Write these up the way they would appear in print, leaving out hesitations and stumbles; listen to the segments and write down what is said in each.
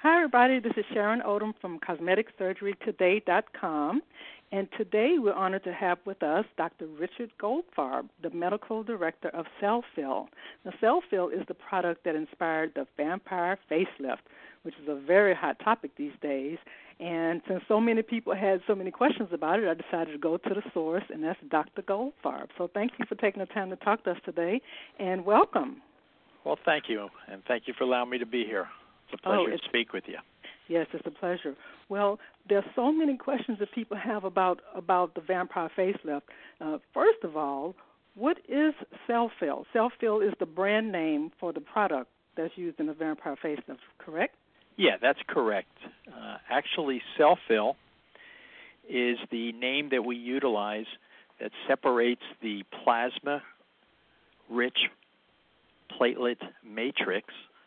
Hi, everybody. This is Sharon Odom from CosmeticSurgeryToday.com. And today we're honored to have with us Dr. Richard Goldfarb, the Medical Director of CellFill. Now, CellFill is the product that inspired the vampire facelift, which is a very hot topic these days. And since so many people had so many questions about it, I decided to go to the source, and that's Dr. Goldfarb. So thank you for taking the time to talk to us today, and welcome. Well, thank you, and thank you for allowing me to be here. It's a pleasure to speak with you. Yes, it's a pleasure. Well, there's so many questions that people have about the vampire facelift. First of all, what is CellFill? CellFill is the brand name for the product that's used in the vampire facelift, correct? Yeah, that's correct. Actually, CellFill is the name that we utilize that separates the plasma-rich platelet matrix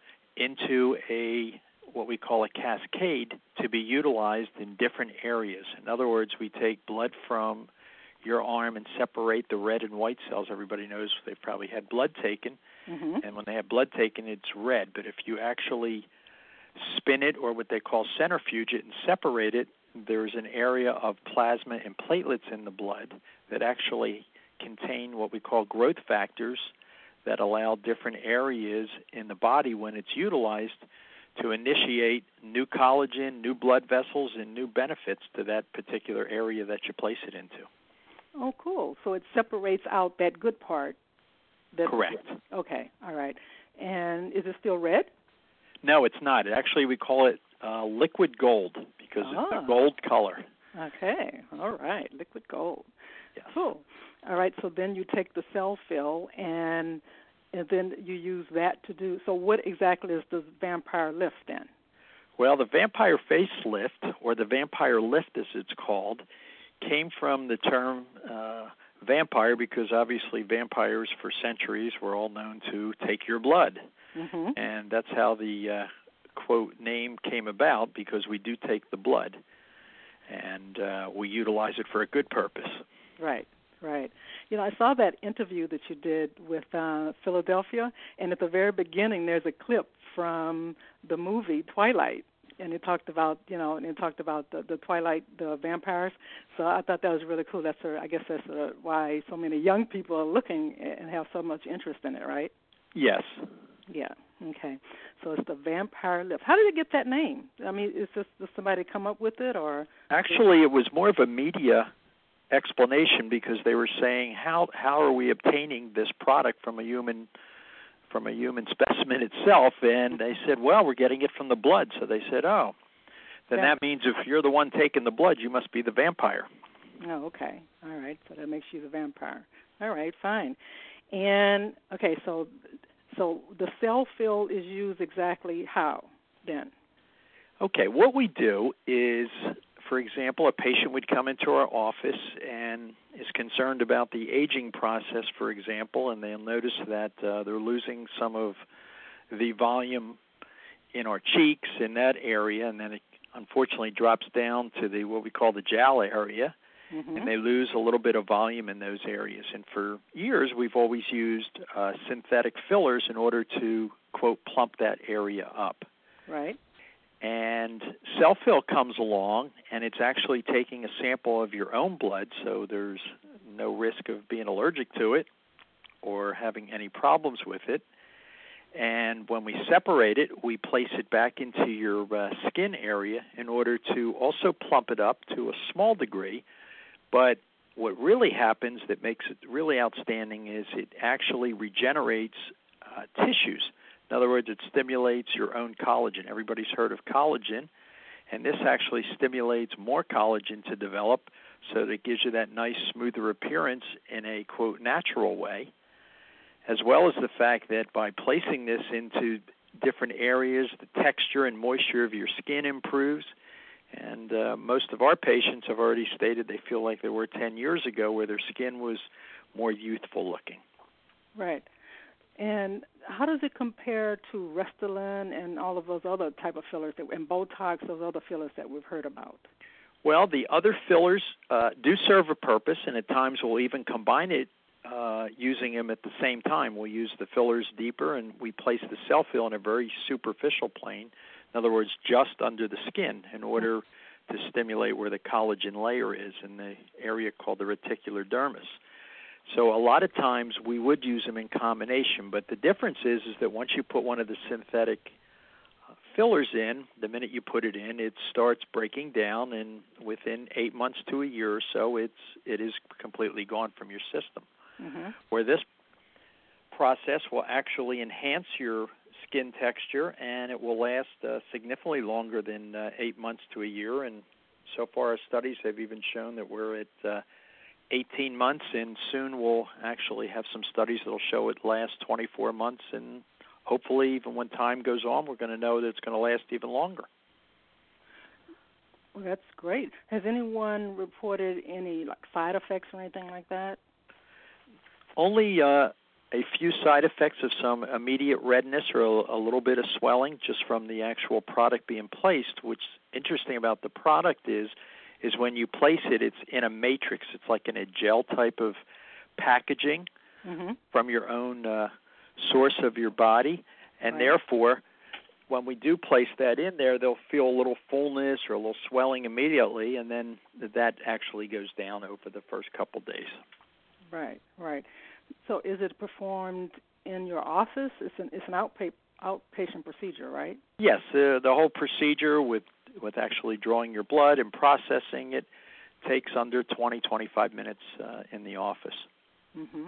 into what we call a cascade to be utilized in different areas. In other words, we take blood from your arm and separate the red and white cells. Everybody knows they've probably had blood taken, and when they have blood taken, it's red. But if you actually spin it, or what they call centrifuge it, and separate it, there's an area of plasma and platelets in the blood that actually contain what we call growth factors that allow different areas in the body, when it's utilized, to initiate new collagen, new blood vessels, and new benefits to that particular area that you place it into. Oh, cool. So it separates out that good part. Correct. Okay, all right. And is it still red? No, it's not. Actually, we call it liquid gold because it's a gold color. Okay, all right, liquid gold. Yes. Cool. All right, so then you take the CellFill and then you use that to do. So what exactly is the vampire lift then? Well, the vampire facelift, or the vampire lift as it's called, came from the term vampire because obviously vampires for centuries were all known to take your blood. And that's how the quote name came about, because we do take the blood and we utilize it for a good purpose. Right. Right. You know, I saw that interview that you did with Philadelphia, and at the very beginning there's a clip from the movie Twilight, and it talked about, the Twilight, the vampires. So I thought that was really cool. I guess that's why so many young people are looking and have so much interest in it, right? Yes. Yeah. Okay. So it's the vampire lift. How did it get that name? I mean, did somebody come up with it, or? Actually, it was more of a media explanation, because they were saying how are we obtaining this product from a human specimen itself, and they said, well, we're getting it from the blood. So they said, then that means if you're the one taking the blood, you must be the vampire. Oh, okay. All right. So that makes you the vampire. All right, fine. And okay, so the CellFill is used exactly how then? Okay, what we do is, for example, a patient would come into our office and is concerned about the aging process, for example, and they'll notice that they're losing some of the volume in our cheeks in that area, and then it unfortunately drops down to what we call the jowl area, and they lose a little bit of volume in those areas. And for years, we've always used synthetic fillers in order to, quote, plump that area up. Right. And CellFill comes along, and it's actually taking a sample of your own blood, so there's no risk of being allergic to it or having any problems with it. And when we separate it, we place it back into your skin area in order to also plump it up to a small degree. But what really happens that makes it really outstanding is it actually regenerates tissues. In other words, it stimulates your own collagen. Everybody's heard of collagen, and this actually stimulates more collagen to develop, so that it gives you that nice, smoother appearance in a, quote, natural way, as well as the fact that by placing this into different areas, the texture and moisture of your skin improves. And most of our patients have already stated they feel like they were 10 years ago, where their skin was more youthful looking. Right. And how does it compare to Restylane and all of those other type of fillers, and Botox, those other fillers that we've heard about? Well, the other fillers do serve a purpose, and at times we'll even combine it using them at the same time. We'll use the fillers deeper, and we place the CellFill in a very superficial plane, in other words, just under the skin, in order to stimulate where the collagen layer is in the area called the reticular dermis. So a lot of times we would use them in combination, but the difference is that once you put one of the synthetic fillers in, the minute you put it in, it starts breaking down, and within 8 months to a year or so, it is completely gone from your system. Mm-hmm. Where this process will actually enhance your skin texture, and it will last significantly longer than 8 months to a year. And so far, our studies have even shown that we're at 18 months, and soon we'll actually have some studies that will show it lasts 24 months, and hopefully even when time goes on, we're going to know that it's going to last even longer. Well, that's great. Has anyone reported any side effects or anything like that? Only a few side effects of some immediate redness or a little bit of swelling just from the actual product being placed. What's interesting about the product is when you place it, it's in a matrix. It's like in a gel type of packaging from your own source of your body, and therefore, when we do place that in there, they'll feel a little fullness or a little swelling immediately, and then that actually goes down over the first couple days. Right. So is it performed in your office? It's an outpatient procedure, right? Yes, the whole procedure with actually drawing your blood and processing it takes under 20-25 minutes in the office. Mm-hmm.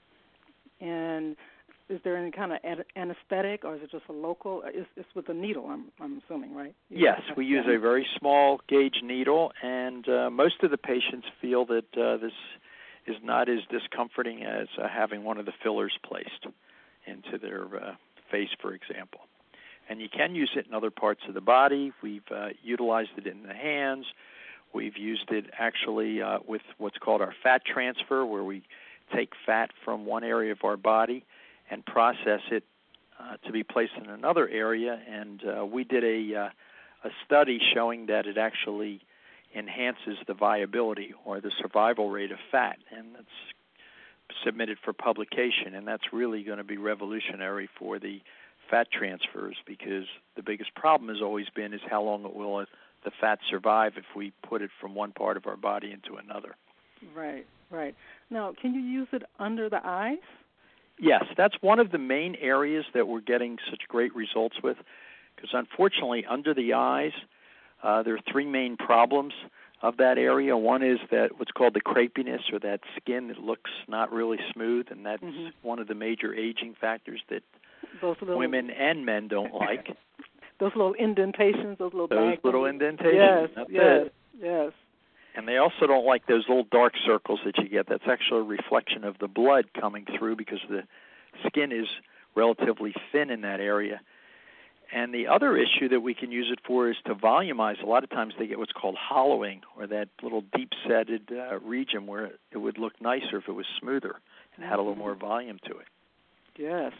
And is there any kind of anesthetic, or is it just a local? It's with a needle, I'm assuming, right? Yes, we use a very small gauge needle, and most of the patients feel that this is not as discomforting as having one of the fillers placed into their face, for example. And you can use it in other parts of the body. We've utilized it in the hands. We've used it actually with what's called our fat transfer, where we take fat from one area of our body and process it to be placed in another area. And we did a study showing that it actually enhances the viability or the survival rate of fat, and that's submitted for publication, and that's really going to be revolutionary for the fat transfers, because the biggest problem has always been is how long will the fat survive if we put it from one part of our body into another. Right. Now, can you use it under the eyes? Yes, that's one of the main areas that we're getting such great results with, because unfortunately under the eyes, there are three main problems of that area. One is that what's called the crepiness, or that skin that looks not really smooth, and that's one of the major aging factors that women and men don't like. Those little indentations, those little indentations. Yes. And they also don't like those little dark circles that you get. That's actually a reflection of the blood coming through, because the skin is relatively thin in that area. And the other issue that we can use it for is to volumize. A lot of times they get what's called hollowing, or that little deep-setted region where it would look nicer if it was smoother and had a little more volume to it. Yes.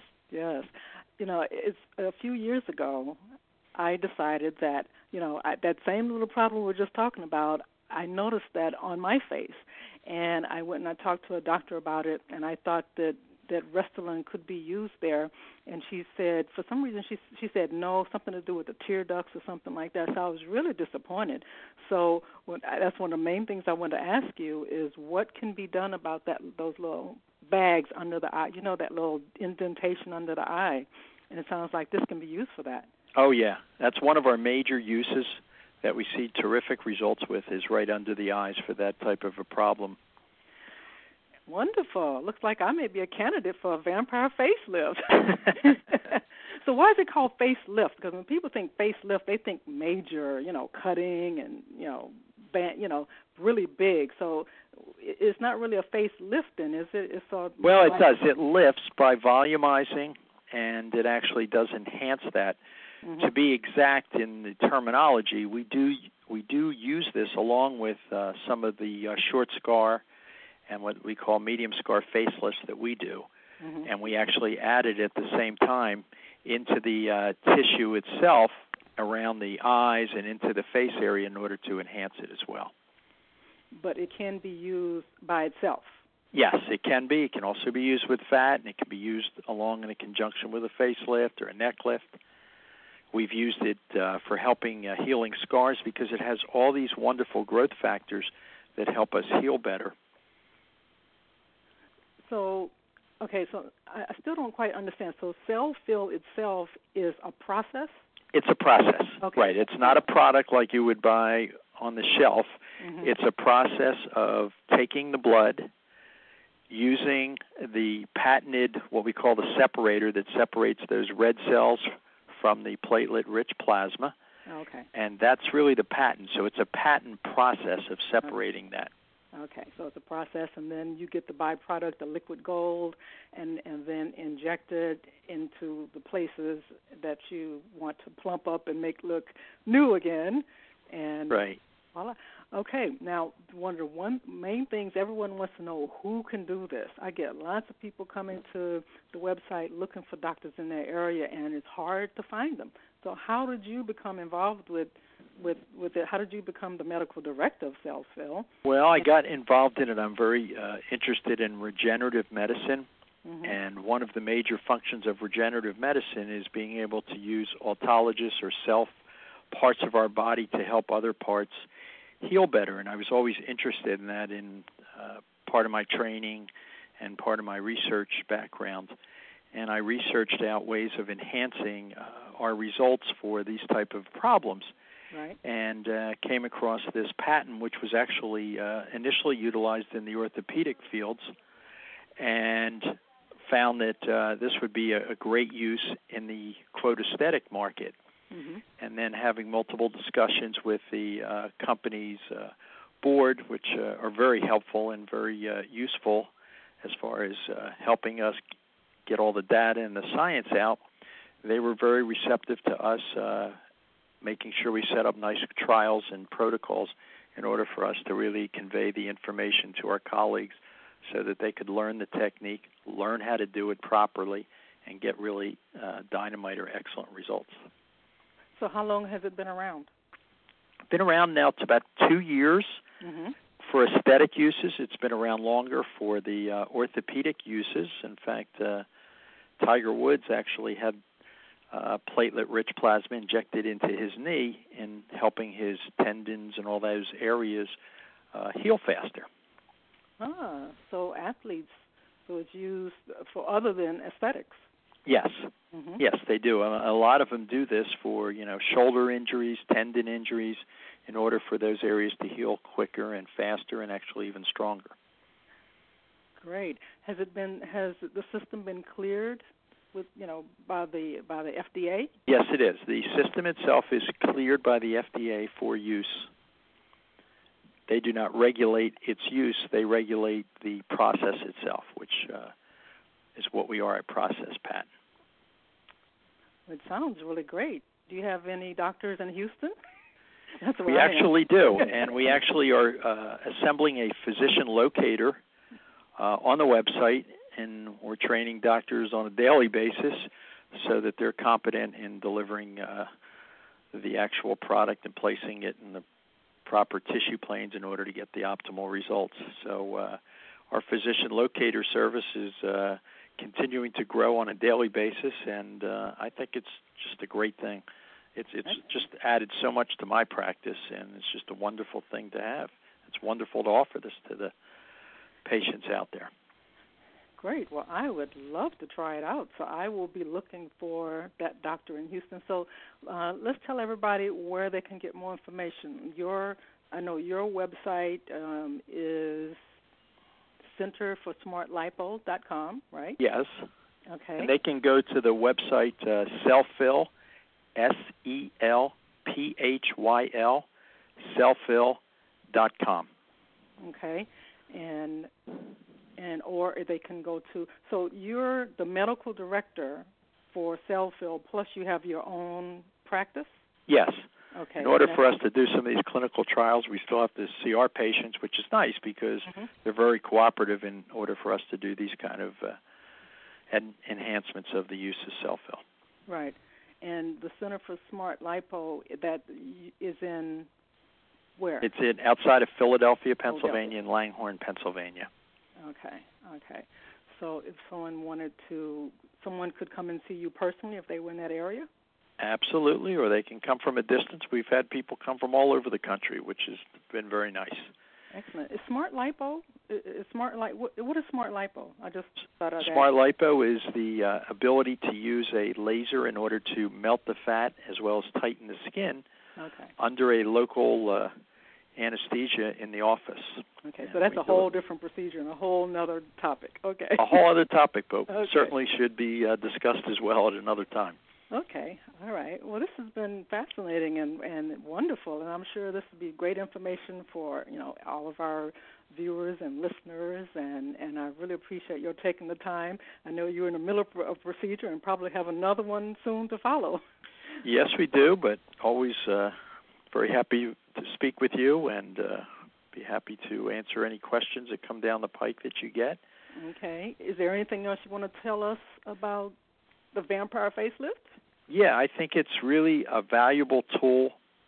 You know, it's a few years ago, I decided that, that same little problem we were just talking about, I noticed that on my face. And I went and I talked to a doctor about it, and I thought that Restylane could be used there, and she said, for some reason, she said no, something to do with the tear ducts or something like that. So I was really disappointed. So that's one of the main things I wanted to ask you is what can be done about those little bags under the eye, that little indentation under the eye, and it sounds like this can be used for that. Oh, yeah. That's one of our major uses that we see terrific results with, is right under the eyes for that type of a problem. Wonderful. Looks like I may be a candidate for a vampire facelift. So why is it called facelift? Because when people think facelift, they think major, cutting and, really big. So it's not really a facelift then, is it? Well, it does. It lifts by volumizing, and it actually does enhance that. Mm-hmm. To be exact in the terminology, we do use this along with some of the short scar and what we call medium scar facelifts that we do. Mm-hmm. And we actually add it at the same time into the tissue itself around the eyes and into the face area in order to enhance it as well. But it can be used by itself. Yes, it can be. It can also be used with fat, and it can be used along in a conjunction with a facelift or a neck lift. We've used it for helping healing scars because it has all these wonderful growth factors that help us heal better. So, okay, so I still don't quite understand. So Cell-Fill itself is a process? It's a process, okay. Right. It's not a product like you would buy on the shelf. Mm-hmm. It's a process of taking the blood, using the patented, what we call the separator that separates those red cells from the platelet-rich plasma. Okay. And that's really the patent. So it's a patent process of separating that. Okay, so it's a process, and then you get the byproduct, the liquid gold, and then inject it into the places that you want to plump up and make look new again. And right. Voila. Okay, now one of the main things everyone wants to know, who can do this? I get lots of people coming to the website looking for doctors in their area, and it's hard to find them. So how did you become involved with it? How did you become the medical director of Cell-Fill? Well, I got involved in it. I'm very interested in regenerative medicine, mm-hmm. and one of the major functions of regenerative medicine is being able to use autologous or self parts of our body to help other parts heal better. And I was always interested in that in part of my training and part of my research background. And I researched out ways of enhancing our results for these type of problems. Right. And came across this patent, which was actually initially utilized in the orthopedic fields, and found that this would be a great use in the, quote, aesthetic market. Mm-hmm. And then having multiple discussions with the company's board, which are very helpful and very useful as far as helping us get all the data and the science out. They were very receptive to us making sure we set up nice trials and protocols in order for us to really convey the information to our colleagues so that they could learn the technique, learn how to do it properly, and get really dynamite or excellent results. So how long has it been around? Been around now. It's about 2 years. Mm-hmm. For aesthetic uses. It's been around longer for the orthopedic uses. In fact, Tiger Woods actually had platelet-rich plasma injected into his knee in helping his tendons and all those areas heal faster. Ah, so athletes, so it's used for other than aesthetics. Yes. Mm-hmm. Yes, they do. A lot of them do this for, shoulder injuries, tendon injuries, in order for those areas to heal quicker and faster and actually even stronger. Great. Has the system been cleared with, by the FDA? Yes, it is. The system itself is cleared by the FDA for use. They do not regulate its use. They regulate the process itself, which is what we are, a process patent. It sounds really great. Do you have any doctors in Houston? That's we actually do, and we actually are assembling a physician locator on the website, and we're training doctors on a daily basis so that they're competent in delivering the actual product and placing it in the proper tissue planes in order to get the optimal results. So our physician locator service is continuing to grow on a daily basis, and I think it's just a great thing. It's just added so much to my practice, and it's just a wonderful thing to have. It's wonderful to offer this to the patients out there. Great. Well, I would love to try it out, so I will be looking for that doctor in Houston. So let's tell everybody where they can get more information. I know your website is centerforsmartlipo.com, right? Yes. Okay. And they can go to the website Cell-Fill, SELPHYL, cellfill.com. Okay. Or they can go to, so you're the medical director for Cell-Fill, plus you have your own practice? Yes. Okay. In order for us to do some of these clinical trials, we still have to see our patients, which is nice because they're very cooperative in order for us to do these kind of enhancements of the use of Cell-Fill. Right. And the Center for Smart Lipo, that is in where? It's outside of Philadelphia, Pennsylvania, and Langhorne, Pennsylvania. Okay. So if someone could come and see you personally if they were in that area? Absolutely, or they can come from a distance. We've had people come from all over the country, which has been very nice. Excellent. Is Smart Lipo? What is Smart Lipo? I just thought I'd Smart Lipo is the ability to use a laser in order to melt the fat as well as tighten the skin under a local anesthesia in the office. Okay, so that's a whole different procedure and a whole other topic. Okay. A whole other topic, but certainly should be discussed as well at another time. Okay, all right. Well, this has been fascinating and wonderful, and I'm sure this will be great information for all of our viewers and listeners, and I really appreciate your taking the time. I know you're in the middle of a procedure and probably have another one soon to follow. Yes, we do, but always very happy to speak with you and be happy to answer any questions that come down the pike that you get. Okay. Is there anything else you want to tell us about the Vampire Facelift? Yeah, I think it's really a valuable tool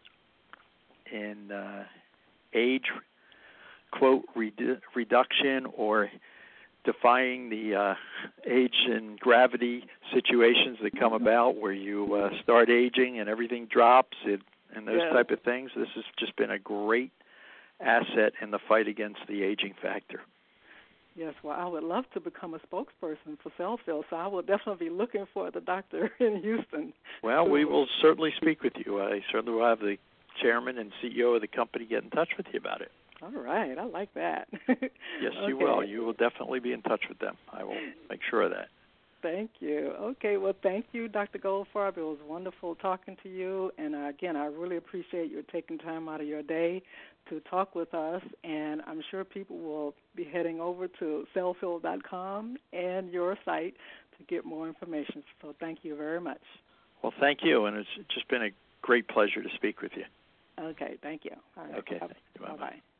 in age, quote, reduction or defying the age and gravity situations that come about where you start aging and everything drops and those type of things. This has just been a great asset in the fight against the aging factor. Yes, well, I would love to become a spokesperson for Cellfill, so I will definitely be looking for the doctor in Houston. Well, we will certainly speak with you. I certainly will have the chairman and CEO of the company get in touch with you about it. All right, I like that. Yes, you will. You will definitely be in touch with them. I will make sure of that. Thank you. Okay, well, thank you, Dr. Goldfarb. It was wonderful talking to you. And, again, I really appreciate you taking time out of your day to talk with us. And I'm sure people will be heading over to cellfill.com and your site to get more information. So thank you very much. Well, thank you. And it's just been a great pleasure to speak with you. Okay, thank you. All right. Okay, thank you. Bye-bye.